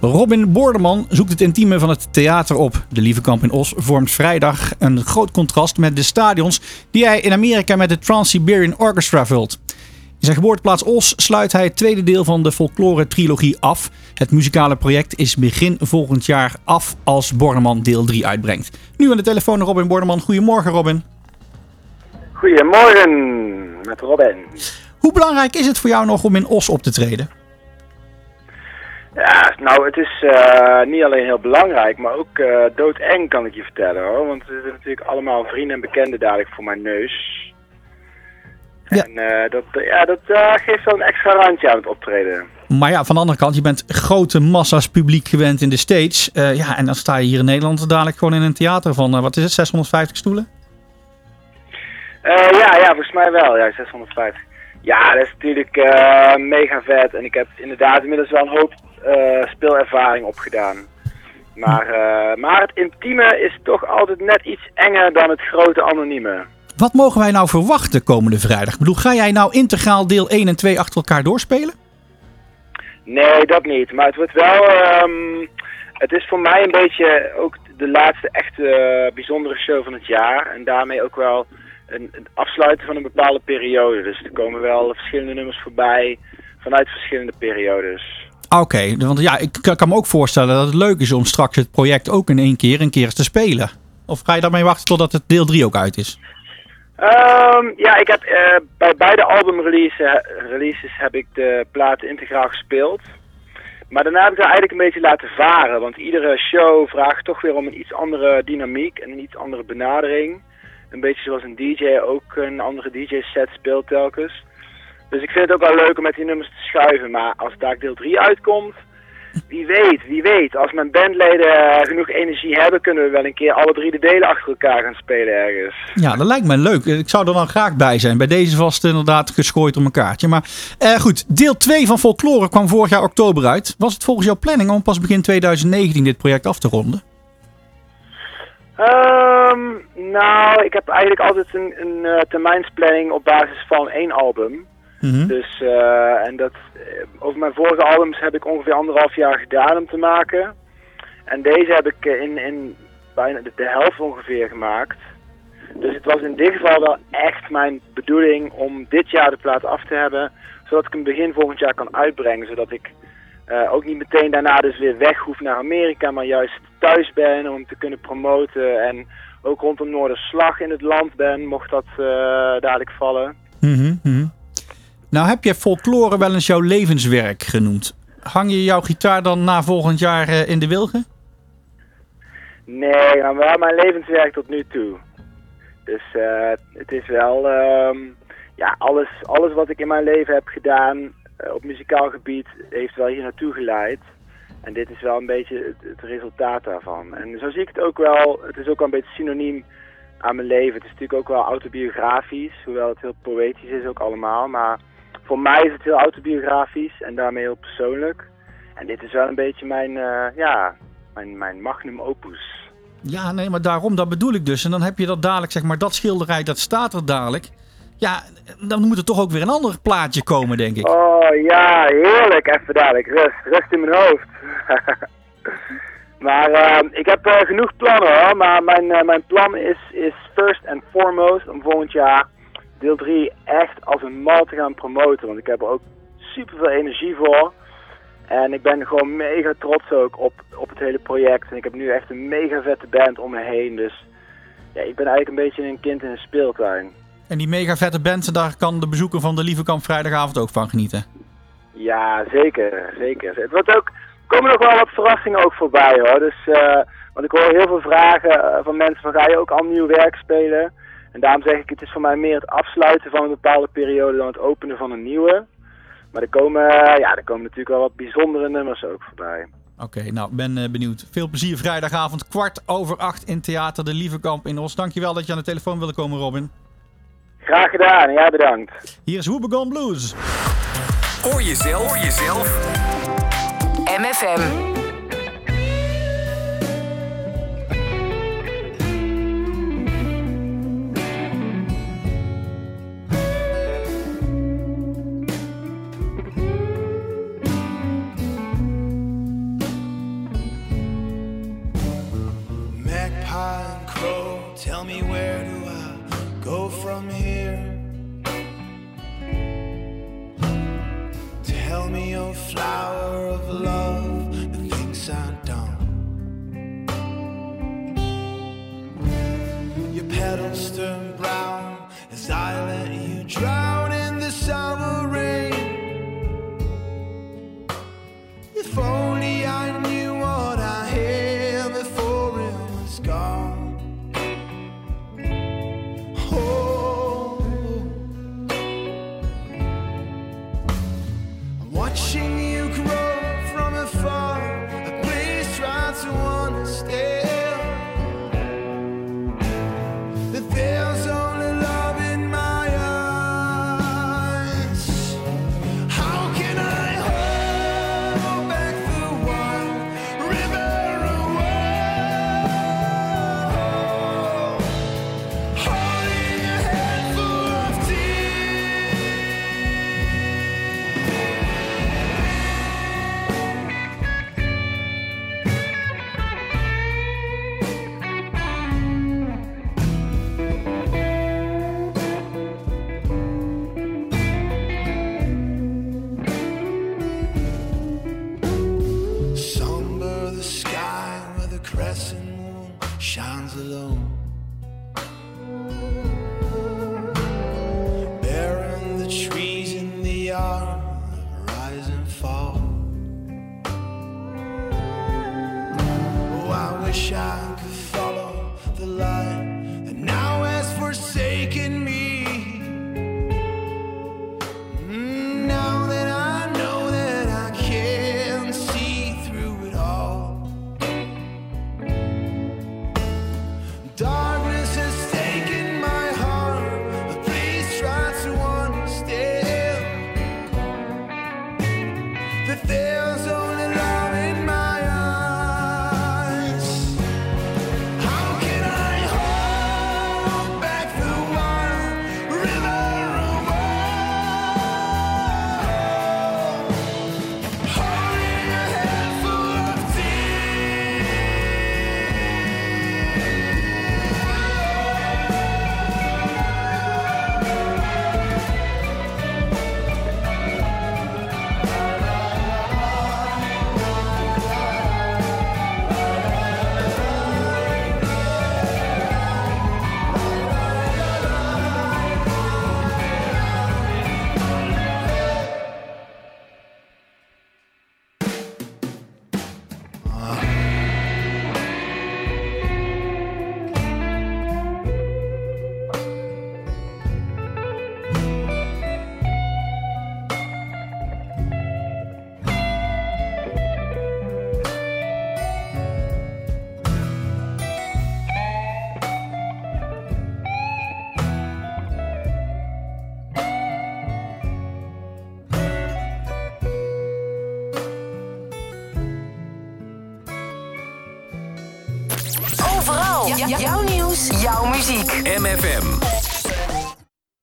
Robin Boordeman zoekt het intieme van het theater op. De Lievekamp in Os vormt vrijdag een groot contrast met de stadions die hij in Amerika met de Trans-Siberian Orchestra vult. In zijn geboorteplaats Os sluit hij het tweede deel van de folklore-trilogie af. Het muzikale project is begin volgend jaar af als Boordeman deel 3 uitbrengt. Nu aan de telefoon Robin Boordeman. Goedemorgen Robin. Goedemorgen met Robin. Hoe belangrijk is het voor jou nog om in Os op te treden? Ja, nou het is niet alleen heel belangrijk, maar ook doodeng kan ik je vertellen hoor. Want er zitten natuurlijk allemaal vrienden en bekenden dadelijk voor mijn neus. Ja. En dat geeft wel een extra randje aan het optreden. Maar ja, van de andere kant, je bent grote massa's publiek gewend in de States. En dan sta je hier in Nederland dadelijk gewoon in een theater van, wat is het, 650 stoelen? Ja, volgens mij wel. Ja, 650. Ja, dat is natuurlijk mega vet. En ik heb inderdaad inmiddels wel een hoop speelervaring opgedaan. Maar het intieme is toch altijd net iets enger dan het grote anonieme. Wat mogen wij nou verwachten komende vrijdag? Ik bedoel, ga jij nou integraal deel 1 en 2 achter elkaar doorspelen? Nee, dat niet. Maar het wordt wel... het is voor mij een beetje ook de laatste echte bijzondere show van het jaar. En daarmee ook wel een afsluiten van een bepaalde periode. Dus er komen wel verschillende nummers voorbij vanuit verschillende periodes. Oké, want ja, ik kan me ook voorstellen dat het leuk is om straks het project ook in één keer eens te spelen. Of ga je daarmee wachten totdat het deel 3 ook uit is? Ja, ik heb bij beide albumreleases heb ik de platen integraal gespeeld. Maar daarna heb ik het eigenlijk een beetje laten varen. Want iedere show vraagt toch weer om een iets andere dynamiek en een iets andere benadering. Een beetje zoals een DJ ook een andere DJ-set speelt telkens. Dus ik vind het ook wel leuk om met die nummers te schuiven. Maar als daar deel 3 uitkomt, wie weet. Als mijn bandleden genoeg energie hebben, kunnen we wel een keer alle 3 de delen achter elkaar gaan spelen ergens. Ja, dat lijkt me leuk. Ik zou er dan graag bij zijn. Bij deze vast inderdaad geschooid om een kaartje. Maar goed, deel 2 van Folklore kwam vorig jaar oktober uit. Was het volgens jouw planning om pas begin 2019 dit project af te ronden? Nou, ik heb eigenlijk altijd een termijnsplanning op basis van 1 album. Mm-hmm. Dus, over mijn vorige albums heb ik ongeveer 1,5 jaar gedaan om te maken. En deze heb ik in bijna de helft ongeveer gemaakt. Dus het was in dit geval wel echt mijn bedoeling om dit jaar de plaat af te hebben. Zodat ik hem begin volgend jaar kan uitbrengen. Zodat ik ook niet meteen daarna dus weer weg hoef naar Amerika. Maar juist thuis ben om te kunnen promoten. En ook rondom Noorderslag in het land ben, mocht dat dadelijk vallen. Mm-hmm, mm-hmm. Nou heb je Folklore wel eens jouw levenswerk genoemd. Hang je jouw gitaar dan na volgend jaar in de wilgen? Nee, maar wel mijn levenswerk tot nu toe. Dus het is wel... alles wat ik in mijn leven heb gedaan op muzikaal gebied heeft wel hier naartoe geleid. En dit is wel een beetje het resultaat daarvan. En zo zie ik het ook wel. Het is ook wel een beetje synoniem aan mijn leven. Het is natuurlijk ook wel autobiografisch, hoewel het heel poëtisch is ook allemaal. Maar voor mij is het heel autobiografisch en daarmee heel persoonlijk. En dit is wel een beetje mijn magnum opus. Ja, nee, maar daarom, dat bedoel ik dus. En dan heb je dat dadelijk, zeg maar, dat schilderij, dat staat er dadelijk. Ja, dan moet er toch ook weer een ander plaatje komen, denk ik. Oh ja, heerlijk. Even dadelijk. Rust in mijn hoofd. Maar ik heb genoeg plannen hoor. Maar mijn plan is first and foremost om volgend jaar deel 3 echt als een mal te gaan promoten. Want ik heb er ook super veel energie voor. En ik ben gewoon mega trots ook op het hele project. En ik heb nu echt een mega vette band om me heen. Dus ja, ik ben eigenlijk een beetje een kind in een speeltuin. En die mega vette band, daar kan de bezoeker van de Lievekamp vrijdagavond ook van genieten. Ja, zeker. Het wordt ook, er komen nog wel wat verrassingen ook voorbij hoor. Dus, want ik hoor heel veel vragen van mensen van ga je ook al nieuw werk spelen? En daarom zeg ik het is voor mij meer het afsluiten van een bepaalde periode dan het openen van een nieuwe. Maar er komen natuurlijk wel wat bijzondere nummers ook voorbij. Oké, nou, ben benieuwd. Veel plezier vrijdagavond 7:15 in Theater de Lievekamp in Os. Dankjewel dat je aan de telefoon wilde komen, Robin. Graag gedaan en jij bedankt. Hier is Woebegone Blues. Hoor jezelf. MFM. high and crow, tell me where do I go from here? Tell me, oh flower of love, the things I don't. Your petals turn brown as I let you drown in the summer rain. If only I knew what I had before it was gone. Oh, I'm watching you grow from afar. I please try to understand that there's only love in my eyes. How can I hold back the one river away? Holding a handful of somber the sky where the crescent moon shines alone. Barren the trees in the yard of rise and fall. Oh, I wish I could follow the light that now has forsaken me. Now that I know that I can see through it all. Darkness has taken my heart, but please try to understand that there's only love in my eyes. How can I hold back the wild river away? Holding a handful of Overal. Jouw nieuws, jouw muziek. MFM.